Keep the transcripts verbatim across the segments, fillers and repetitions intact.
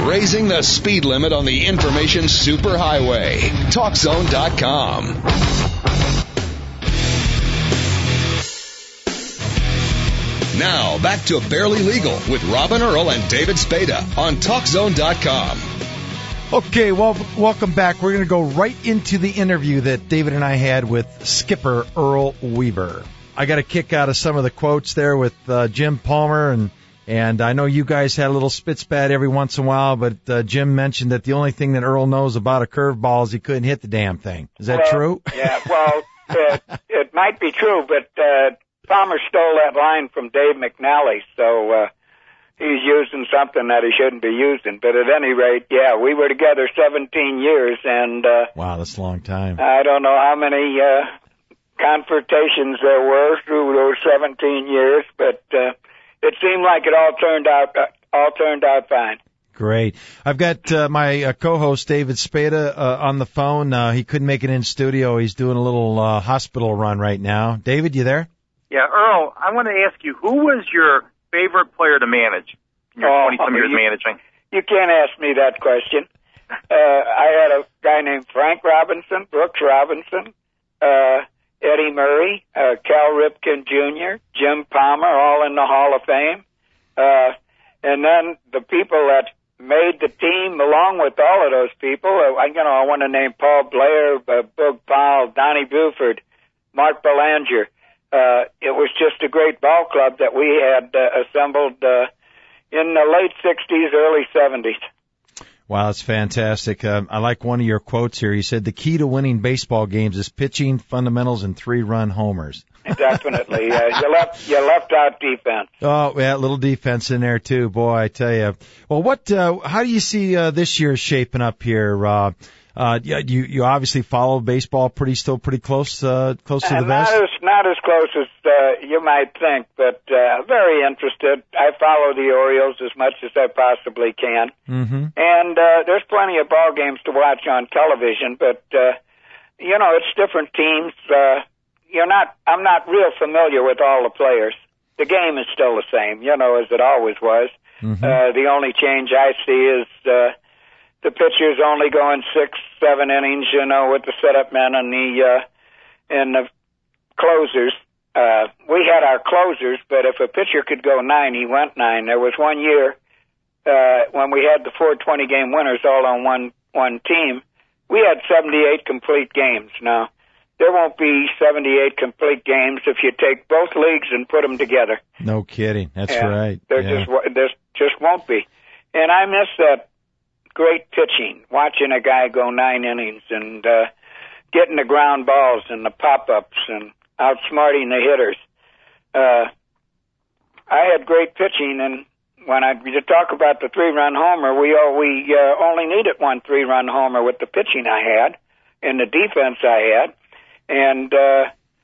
raising the speed limit on the information superhighway. Talk Zone dot com. Now, back to Barely Legal with Robin Earl and David Spada on Talk Zone dot com. Okay, well, welcome back. We're going to go right into the interview that David and I had with skipper Earl Weaver. I got a kick out of some of the quotes there with uh, Jim Palmer, and and I know you guys had a little spit spat every once in a while, but uh, Jim mentioned that the only thing that Earl knows about a curveball is he couldn't hit the damn thing. Is that well, true? Yeah, well, uh, it might be true, but uh, Palmer stole that line from Dave McNally, so uh, he's using something that he shouldn't be using. But at any rate, yeah, we were together seventeen years, and uh, wow, that's a long time. I don't know how many uh, confrontations there were through those seventeen years, but uh, it seemed like it all turned out uh, all turned out fine. Great. I've got uh, my uh, co-host David Spada uh, on the phone. Uh, he couldn't make it in studio. He's doing a little uh, hospital run right now. David, you there? Yeah, Earl, I want to ask you, who was your favorite player to manage in your oh, twenty-some years you, managing? You can't ask me that question. Uh, I had a guy named Frank Robinson, Brooks Robinson, uh, Eddie Murray, uh, Cal Ripken Junior, Jim Palmer, all in the Hall of Fame. Uh, and then the people that made the team, along with all of those people, uh, you know, I want to name Paul Blair, uh, Boog Powell, Donnie Buford, Mark Belanger. Uh, it was just a great ball club that we had uh, assembled uh, in the late sixties, early seventies. Wow, that's fantastic. Um, I like one of your quotes here. You said the key to winning baseball games is pitching, fundamentals, and three-run homers. Definitely. Uh, you left you left out defense. Oh, yeah, a little defense in there, too. Boy, I tell you. Well, what? Uh, how do you see uh, this year shaping up here? Uh, uh, you you obviously follow baseball pretty still pretty close uh, close to the not vest? As, not as close as uh, you might think, but uh, very interested. I follow the Orioles as much as I possibly can. Mm-hmm. And uh, there's plenty of ball games to watch on television, but, uh, you know, it's different teams. Uh, you're not, I'm not real familiar with all the players. The game is still the same, you know, as it always was. Mm-hmm. Uh, the only change I see is uh, the pitchers only going six, seven innings, you know, with the setup men and the uh, and the closers. Uh, we had our closers, but if a pitcher could go nine, he went nine. There was one year uh, when we had the four twenty-game winners all on one one team. We had seventy-eight complete games. Now, there won't be seventy-eight complete games if you take both leagues and put them together. No kidding. That's yeah, right. There yeah. just there just won't be. And I miss that great pitching, watching a guy go nine innings and uh, getting the ground balls and the pop-ups and outsmarting the hitters. Uh, I had great pitching, and when I you talk about the three-run homer, we all, we uh, only needed one three-run homer with the pitching I had and the defense I had. And uh,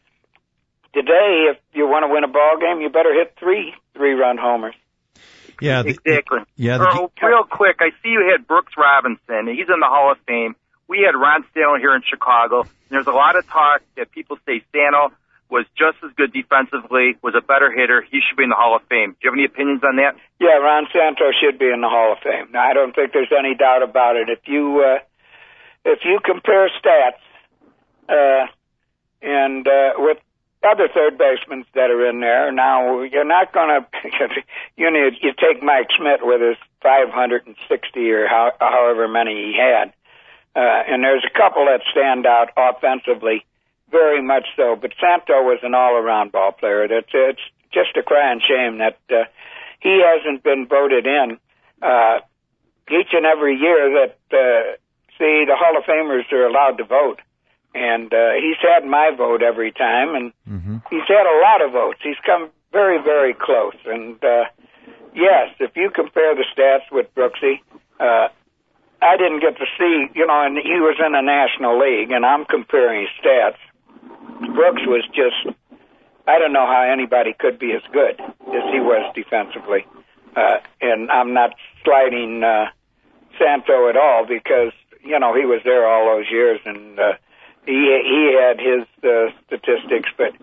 today, if you want to win a ball game, you better hit three three-run homers. Yeah, the, exactly. Yeah, the, Earl, real quick, I see you had Brooks Robinson. He's in the Hall of Fame. We had Ron Santo here in Chicago. And there's a lot of talk that people say Santo was just as good defensively, was a better hitter. He should be in the Hall of Fame. Do you have any opinions on that? Yeah, Ron Santo should be in the Hall of Fame. Now, I don't think there's any doubt about it. If you uh, if you compare stats uh, and uh, with other third basemen that are in there, now you're not going to. You know, you take Mike Schmidt with his five hundred sixty or how, however many he had, uh, and there's a couple that stand out offensively. Very much so, but Santo was an all-around ball player. That's it's just a crying shame that uh, he hasn't been voted in uh, each and every year. That uh, see, the Hall of Famers are allowed to vote, and uh, he's had my vote every time, and mm-hmm. he's had a lot of votes. He's come very, very close. And uh, yes, if you compare the stats with Brooksy, uh, I didn't get to see, you know, and he was in the National League, and I'm comparing his stats. Brooks was just, I don't know how anybody could be as good as he was defensively. Uh, and I'm not sliding uh, Santo at all because, you know, he was there all those years and uh, he he had his uh, statistics. But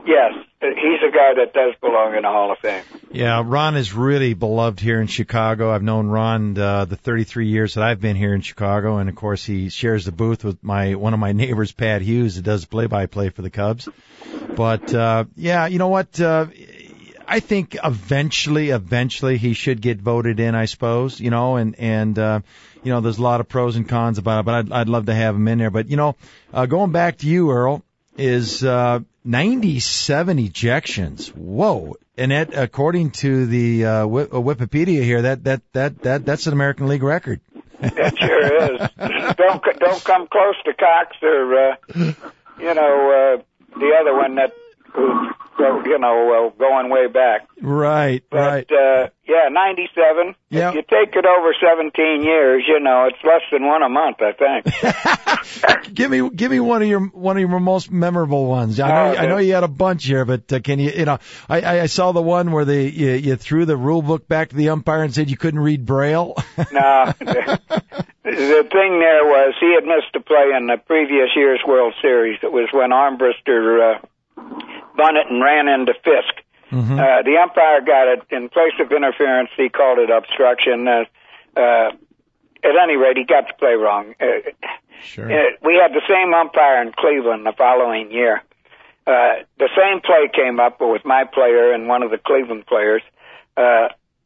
yes, he's a guy that does belong in the Hall of Fame. Yeah, Ron is really beloved here in Chicago. I've known Ron uh, the thirty-three years that I've been here in Chicago, and of course he shares the booth with my one of my neighbors, Pat Hughes, that does play-by-play for the Cubs. But uh, yeah, you know what? Uh, I think eventually, eventually he should get voted in, I suppose, you know, and, and, uh, you know, there's a lot of pros and cons about it, but I'd, I'd love to have him in there. But, you know, uh, going back to you, Earl, is, uh, ninety-seven ejections. Whoa. And that, according to the, uh, Wikipedia here, that, that, that, that, that's an American League record. It sure is. Don't, don't come close to Cox or, uh, you know, uh, the other one that, who's, you know, uh, going way back. Right, but, right. Uh, yeah, ninety-seven. Yep. If you take it over seventeen years, you know, it's less than one a month, I think. give me, give me one of your, one of your most memorable ones. I know, uh, I know you had a bunch here, but uh, can you, you know, I, I saw the one where they, you, you threw the rule book back to the umpire and said you couldn't read Braille. No. The thing there was he had missed a play in the previous year's World Series. It was when Armbruster, uh, Bunnett and ran into Fisk. Mm-hmm. Uh, the umpire got it in place of interference. He called it obstruction. Uh, uh, at any rate, he got the play wrong. Uh, sure. Uh, we had the same umpire in Cleveland the following year. Uh, the same play came up with my player and one of the Cleveland players. Uh,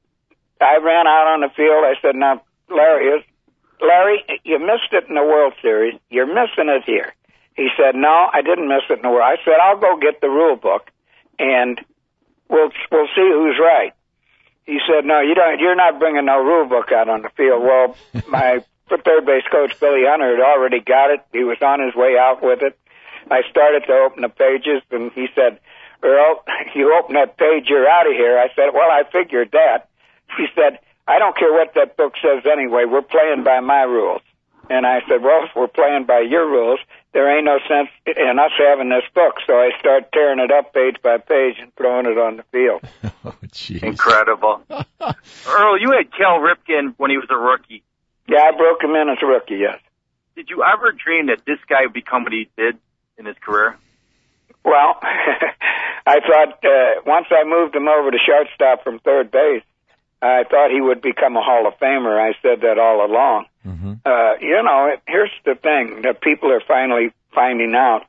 I ran out on the field. I said, now, Larry, Larry, you missed it in the World Series. You're missing it here. He said, no, I didn't miss it in the World. I said, I'll go get the rule book, and we'll we'll see who's right. He said, no, you don't. You're not bringing no rule book out on the field. Well, my third base coach, Billy Hunter, had already got it. He was on his way out with it. I started to open the pages, and he said, Earl, you open that page, you're out of here. I said, well, I figured that. He said, I don't care what that book says anyway. We're playing by my rules. And I said, well, if we're playing by your rules, there ain't no sense in us having this book. So I start tearing it up page by page and throwing it on the field. Oh, jeez. Incredible. Earl, you had Cal Ripken when he was a rookie. Yeah, I broke him in as a rookie, yes. Did you ever dream that this guy would become what he did in his career? Well, I thought uh, once I moved him over to shortstop from third base, I thought he would become a Hall of Famer. I said that all along. Mm-hmm. Uh, you know, here's the thing that people are finally finding out.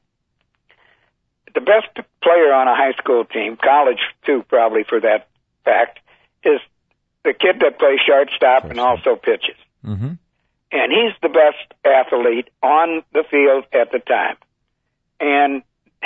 The best player on a high school team, college too probably for that fact, is the kid that plays shortstop and also pitches. Mm-hmm. And he's the best athlete on the field at the time. And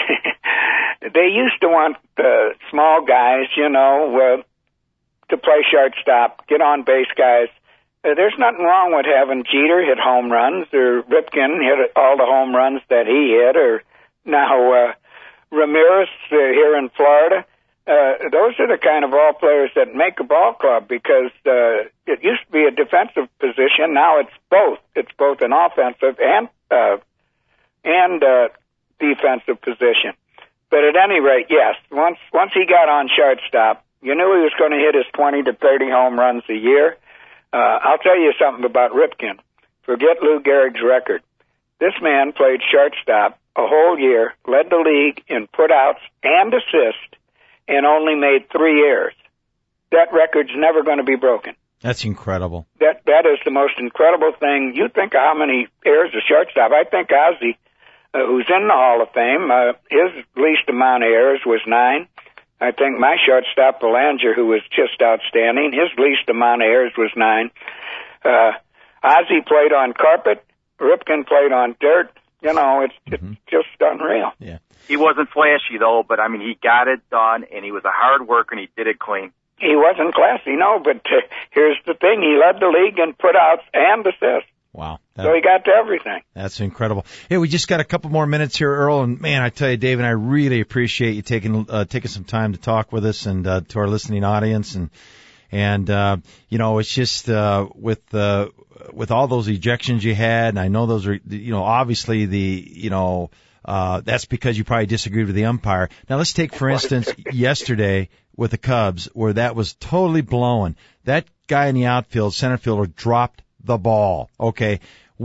they used to want uh, small guys, you know, uh, to play shortstop, get on base guys. Uh, there's nothing wrong with having Jeter hit home runs or Ripken hit all the home runs that he hit, or now uh, Ramirez uh, here in Florida. Uh, those are the kind of ball players that make a ball club, because uh, it used to be a defensive position. Now it's both. It's both an offensive and uh, and uh, defensive position. But at any rate, yes, once once he got on shortstop, you knew he was going to hit his twenty to thirty home runs a year. Uh, I'll tell you something about Ripken. Forget Lou Gehrig's record. This man played shortstop a whole year, led the league in putouts and assists, and only made three errors. That record's never going to be broken. That's incredible. That That is the most incredible thing. You think of how many errors a shortstop. I think Ozzie, uh, who's in the Hall of Fame, uh, his least amount of errors was nine. I think my shortstop, Belanger, who was just outstanding, his least amount of errors was nine. Uh, Ozzie played on carpet. Ripken played on dirt. You know, it's, mm-hmm. it's just unreal. Yeah. He wasn't flashy, though, but, I mean, he got it done, and he was a hard worker, and he did it clean. He wasn't classy, no, but uh, here's the thing. He led the league in putouts and assists. Wow. That, so he got to everything. That's incredible. Hey, we just got a couple more minutes here, Earl, and man, I tell you, Dave, and I really appreciate you taking uh, taking some time to talk with us and uh, to our listening audience, and and uh, you know, it's just uh, with uh, with all those ejections you had, and I know those are, you know, obviously the, you know, uh, that's because you probably disagreed with the umpire. Now let's take, for instance, yesterday with the Cubs, where that was totally blown. That guy in the outfield, center fielder, dropped the ball. Okay. What,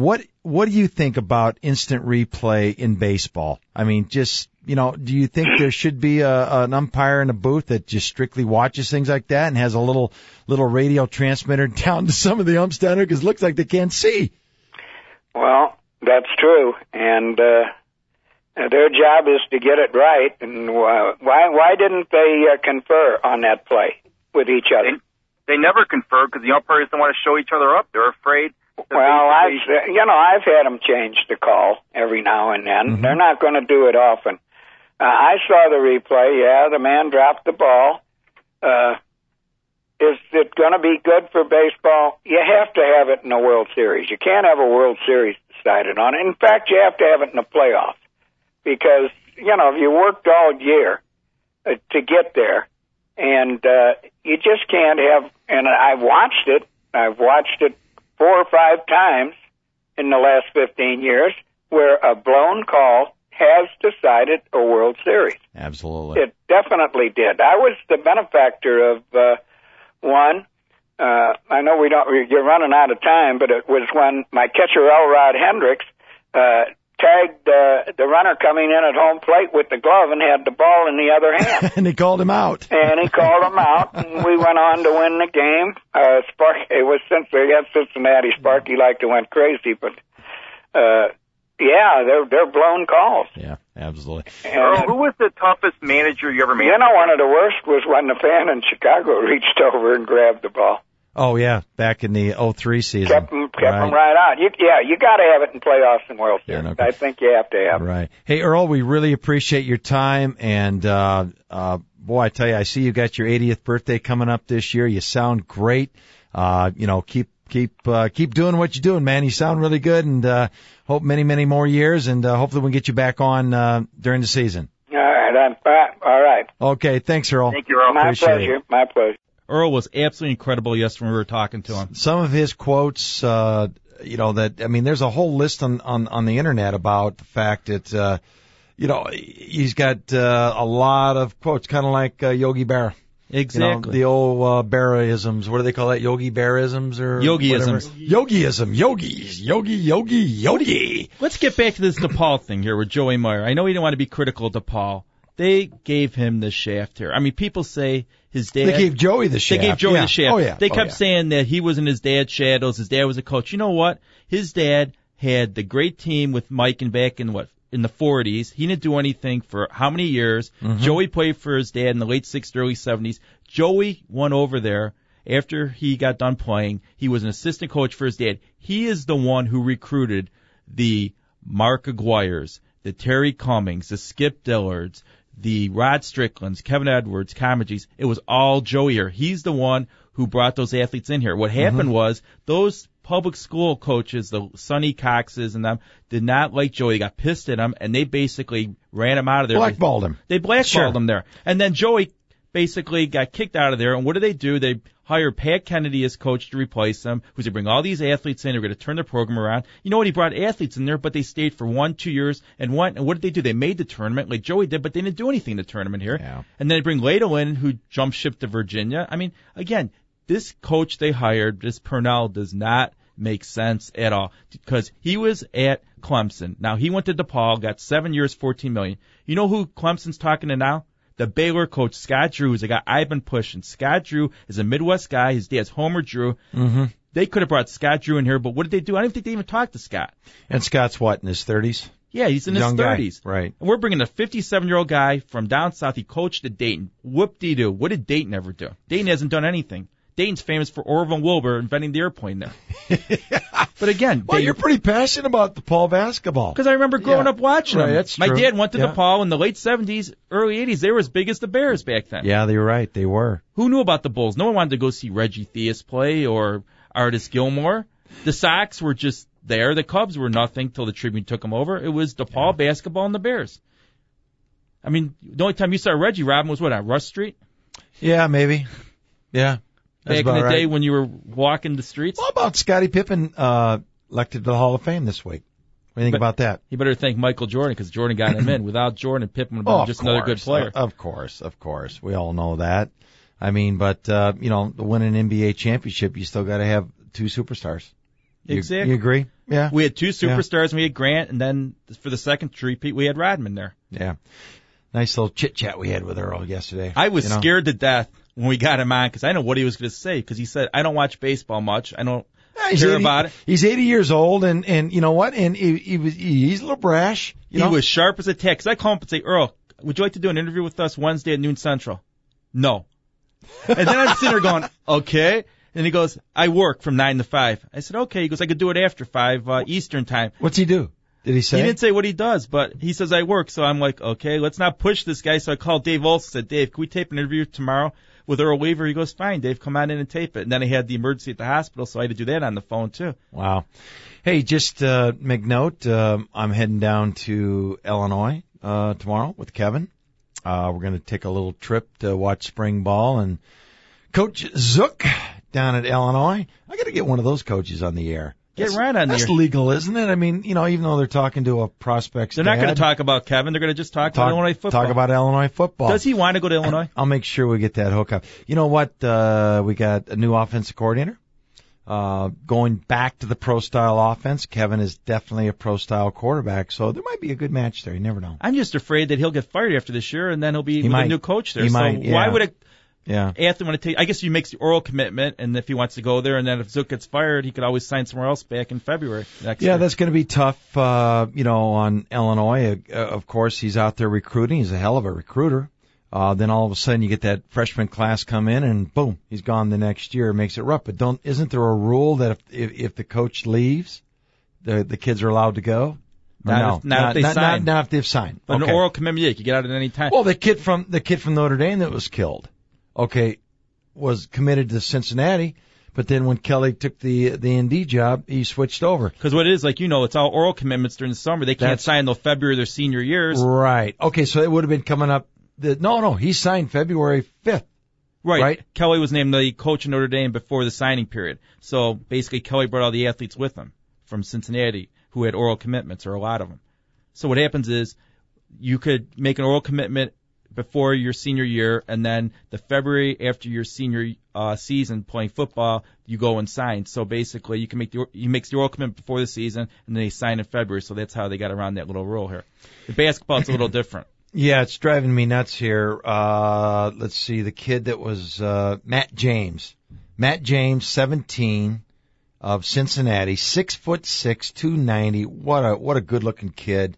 what do you think about instant replay in baseball? I mean, just, you know, do you think there should be a, an umpire in a booth that just strictly watches things like that and has a little little radio transmitter down to some of the umps down there because it looks like they can't see? Well, that's true, and uh, their job is to get it right. And uh, why why didn't they uh, confer on that play with each other? They, they never confer because the umpires don't want to show each other up. They're afraid. Well, I've you know I've had them change the call every now and then. Mm-hmm. They're not going to do it often. Uh, I saw the replay. Yeah, the man dropped the ball. Uh, is it going to be good for baseball? You have to have it in a World Series. You can't have a World Series decided on it. In fact, you have to have it in the playoffs because you know if you worked all year uh, to get there, and uh, you just can't have. And I've watched it. I've watched it four or five times in the last fifteen years where a blown call has decided a World Series. Absolutely. It definitely did. I was the benefactor of uh, one. Uh, I know we don't, you're running out of time, but it was when my catcher, Elrod Hendricks, uh, tagged uh, the runner coming in at home plate with the glove and had the ball in the other hand. And he called him out. And he called him out, and we went on to win the game. Uh, Spark, it was since we had Cincinnati. Sparky liked to went crazy, but uh, yeah, they're they're blown calls. Yeah, absolutely. And, Earl, who was the toughest manager you ever managed? You know, one of the worst was when the fan in Chicago reached over and grabbed the ball. Oh, yeah, back in the oh three season. Kept them, kept right. them right out. You, yeah, you got to have it in playoffs and World Series. Yeah, no, I think you have to have it. Right. Hey, Earl, we really appreciate your time. And, uh, uh, boy, I tell you, I see you got your eightieth birthday coming up this year. You sound great. Uh, you know, keep, keep, uh, keep doing what you're doing, man. You sound really good, and, uh, hope many, many more years, and, uh, hopefully we can get you back on, uh, during the season. All right. I'm, uh, all right. Okay. Thanks, Earl. Thank you, Earl. My Appreciate pleasure. it. My pleasure. Earl was absolutely incredible yesterday when we were talking to him. Some of his quotes, uh, you know, that, I mean, there's a whole list on, on, on the internet about the fact that, uh, you know, he's got, uh, a lot of quotes, kind of like, uh, Yogi Berra. Exactly. You know, the old, uh, Berra-isms. What do they call that? Yogi Berra-isms or? Yogi-isms. Whatever. Yogi-ism. Yogis. Yogi, yogi, yogi. Let's get back to this DePaul thing here with Joey Meyer. I know he didn't want to be critical of DePaul. They gave him the shaft here. I mean, people say his dad. They gave Joey the shaft. They gave Joey yeah. the shaft. Oh, yeah. They kept oh, yeah. saying that he was in his dad's shadows. His dad was a coach. You know what? His dad had the great team with Mike and back in what, in the forties. He didn't do anything for how many years? Mm-hmm. Joey played for his dad in the late sixties, early seventies. Joey went over there after he got done playing. He was an assistant coach for his dad. He is the one who recruited the Mark Aguirres, the Terry Cummings, the Skip Dillards, the Rod Stricklands, Kevin Edwards, Comegys. It was all Joey here. He's the one who brought those athletes in here. What happened mm-hmm. was those public school coaches, the Sonny Coxes and them, did not like Joey. They got pissed at him, and they basically ran him out of there. Blackballed him. They blackballed sure. him there. And then Joey basically got kicked out of there. And what did they do? They hired Pat Kennedy as coach to replace him, who's going to bring all these athletes in. They're going to turn their program around. You know what? He brought athletes in there, but they stayed for one, two years. And one, and what did they do? They made the tournament like Joey did, but they didn't do anything in the tournament here. Yeah. And then they bring Ladle in, who jumped ship to Virginia. I mean, again, this coach they hired, this Purnell, does not make sense at all because he was at Clemson. Now, he went to DePaul, got seven years, fourteen million dollars. You know who Clemson's talking to now? The Baylor coach, Scott Drew, is a guy I've been pushing. Scott Drew is a Midwest guy. His dad's Homer Drew. Mm-hmm. They could have brought Scott Drew in here, but what did they do? I don't think they even talked to Scott. And Scott's what, in his thirties? Yeah, he's in Young his thirties. Guy. Right. And we're bringing a fifty-seven-year-old guy from down south. He coached at Dayton. Whoop-de-doo. What did Dayton ever do? Dayton hasn't done anything. Dayton's famous for Orville Wilbur inventing the airplane there. But again, well, Dayton, you're pretty passionate about DePaul basketball. Because I remember growing yeah. up watching right, them. That's My true. dad went to yeah. DePaul in the late seventies, early eighties. They were as big as the Bears back then. Yeah, they were right. They were. Who knew about the Bulls? No one wanted to go see Reggie Theus play or Artis Gilmore. The Sox were just there. The Cubs were nothing till the Tribune took them over. It was DePaul yeah. basketball and the Bears. I mean, the only time you saw Reggie, Robin, was what, on Rush Street? Yeah, maybe. Yeah. Back in the right. day when you were walking the streets? What about Scottie Pippen uh, elected to the Hall of Fame this week? What do you think but, about that? You better thank Michael Jordan because Jordan got him in. Without Jordan, Pippen would have been oh, just course. another good player. Of course, of course. We all know that. I mean, but, uh, you know, to win an N B A championship, you still got to have two superstars. You, Exactly. You agree? Yeah. We had two superstars, and we had Grant, and then for the second repeat, we had Rodman there. Yeah. Nice little chit-chat we had with Earl yesterday. I was you know? scared to death when we got him on because I know what he was going to say because he said, I don't watch baseball much. I don't Yeah, he's care eighty, about it. He's eighty years old, and, and you know what? And he, he was he's a little brash. You he know? was sharp as a tack. 'Cause I call him and say, Earl, would you like to do an interview with us Wednesday at noon Central? No. And then I'm sitting there going, okay. And he goes, I work from nine to five. I said, okay. He goes, I could do it after five uh, Eastern time. What's he do? Did he say? He didn't say what he does, but he says I work. So I'm like, okay, let's not push this guy. So I called Dave Olson and said, Dave, can we tape an interview tomorrow with Earl Weaver? He goes, fine, Dave, come on in and tape it. And then I had the emergency at the hospital, so I had to do that on the phone, too. Wow. Hey, just uh, make note, um, I'm heading down to Illinois uh, tomorrow with Kevin. Uh, we're going to take a little trip to watch spring ball, and Coach Zook down at Illinois. I got to get one of those coaches on the air. Get That's, right on that's there. legal, isn't it? I mean, you know, even though they're talking to a prospect's They're not going dad, to talk about Kevin. They're going to just talk, talk about Illinois football. Talk about Illinois football. Does he want to go to Illinois? I'll make sure we get that hookup. You know what? Uh, we got a new offensive coordinator. Uh, going back to the pro-style offense. Kevin is definitely a pro-style quarterback, so there might be a good match there. You never know. I'm just afraid that he'll get fired after this year, and then he'll be He with might. a new coach there. He so might, yeah. why would a Yeah. athlete want to take? I guess he makes the oral commitment, and if he wants to go there, and then if Zook gets fired, he could always sign somewhere else back in February next Yeah, year. that's going to be tough, uh, you know, on Illinois. Uh, of course, he's out there recruiting. He's a hell of a recruiter. Uh, then all of a sudden you get that freshman class come in and boom, he's gone the next year. It makes it rough. But don't, isn't there a rule that if, if, if the coach leaves, the, the kids are allowed to go? Not no, if- not if they not, sign. Not, not if they've signed. But Okay. an oral commitment, yeah, you can get out at any time. Well, the kid from, the kid from Notre Dame that was killed, okay, was committed to Cincinnati. But then when Kelly took the, the N D job, he switched over. Because what it is, like, you know, it's all oral commitments during the summer. They can't That's- sign until February of their senior years. Right. Okay, so it would have been coming up. The, no, no, he signed February fifth. Right. Right. Kelly was named the coach of Notre Dame before the signing period. So basically, Kelly brought all the athletes with him from Cincinnati who had oral commitments, or a lot of them. So what happens is you could make an oral commitment before your senior year, and then the February after your senior uh, season playing football, you go and sign. So basically, you can make the he makes the oral commitment before the season, and then they sign in February. So that's how they got around that little rule here. The basketball is a little different. Yeah, it's driving me nuts here. Uh, let's see, the kid that was, uh, Matt James. Matt James, seventeen, of Cincinnati, six foot six, two ninety. What a, what a good looking kid.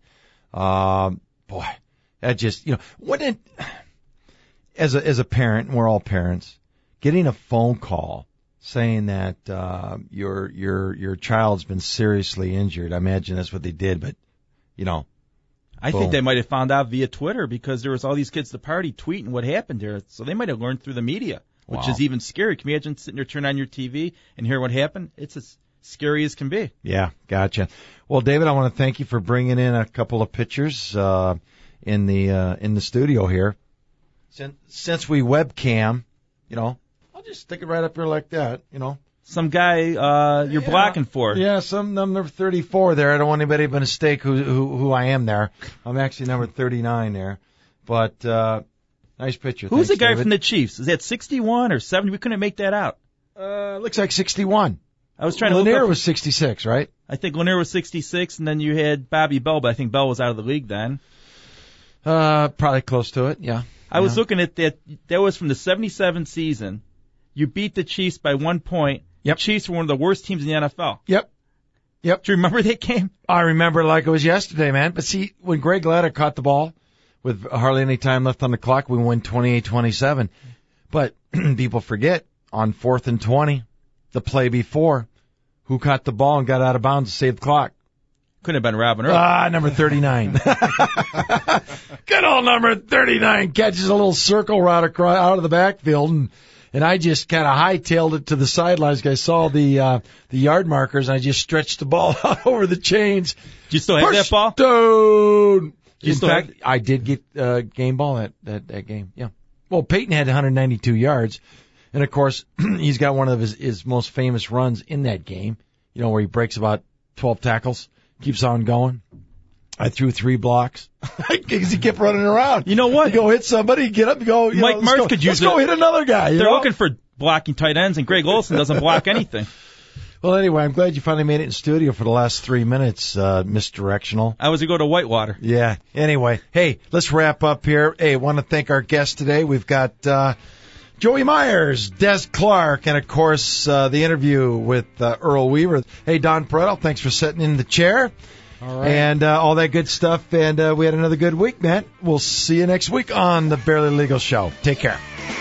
Um, boy, that just, you know, what it, as a, as a parent, and we're all parents, getting a phone call saying that, uh, your, your, your child's been seriously injured. I imagine that's what they did, but, you know, I Boom. think they might have found out via Twitter because there was all these kids at the party tweeting what happened there. So they might have learned through the media, which Wow. is even scary. Can you imagine sitting there, turn on your T V and hear what happened? It's as scary as can be. Yeah, gotcha. Well, David, I want to thank you for bringing in a couple of pictures uh, in the uh, in the studio here. Since, since we webcam, you know, I'll just stick it right up here like that, you know. Some guy uh you're Yeah. blocking for. Yeah, some number thirty-four there. I don't want anybody to mistake who who who I am there. I'm actually number thirty-nine there. But uh nice picture. Who's the Thanks, guy David. from the Chiefs? Is that sixty-one or seventy? We couldn't make that out. Uh looks like sixty-one. I was trying to Lanier look up. was sixty-six, right? I think Lanier was sixty-six, and then you had Bobby Bell, but I think Bell was out of the league then. Uh probably close to it, yeah. I was Yeah. looking at that. That was from the seventy-seven season. You beat the Chiefs by one point. Yep. The Chiefs were one of the worst teams in the N F L. Yep. Yep. Do you remember that game? I remember it like it was yesterday, man. But see, when Greg Ladder caught the ball with hardly any time left on the clock, we win twenty-eight twenty-seven. But people forget, on fourth and twenty, the play before, who caught the ball and got out of bounds to save the clock? Couldn't have been Robin Earl. Ah, number thirty-nine. Good old number thirty-nine catches a little circle route across, out of the backfield, and and I just kind of hightailed it to the sidelines. I saw the uh, the yard markers, and I just stretched the ball out over the chains. Do you still have that ball? Stone. You In still fact, have- I did get uh, game ball that, that that game. Yeah. Well, Peyton had one hundred ninety-two yards, and of course, he's got one of his his most famous runs in that game. You know, where he breaks about twelve tackles, keeps on going. I threw three blocks because he kept running around. You know what? You go hit somebody, get up, go. You Mike know, let's Martz go, could use Let's go it. hit another guy. You They're know? looking for blocking tight ends, and Greg Olson doesn't block anything. Well, anyway, I'm glad you finally made it in studio for the last three minutes, uh, Misdirectional. I was to go to Whitewater. Yeah. Anyway, hey, let's wrap up here. Hey, I want to thank our guests today. We've got uh, Joey Myers, Des Clark, and, of course, uh, the interview with uh, Earl Weaver. Hey, Don Prettle, thanks for sitting in the chair. All right. And uh, all that good stuff. And uh, we had another good week, man. We'll see you next week on the Barely Legal Show. Take care.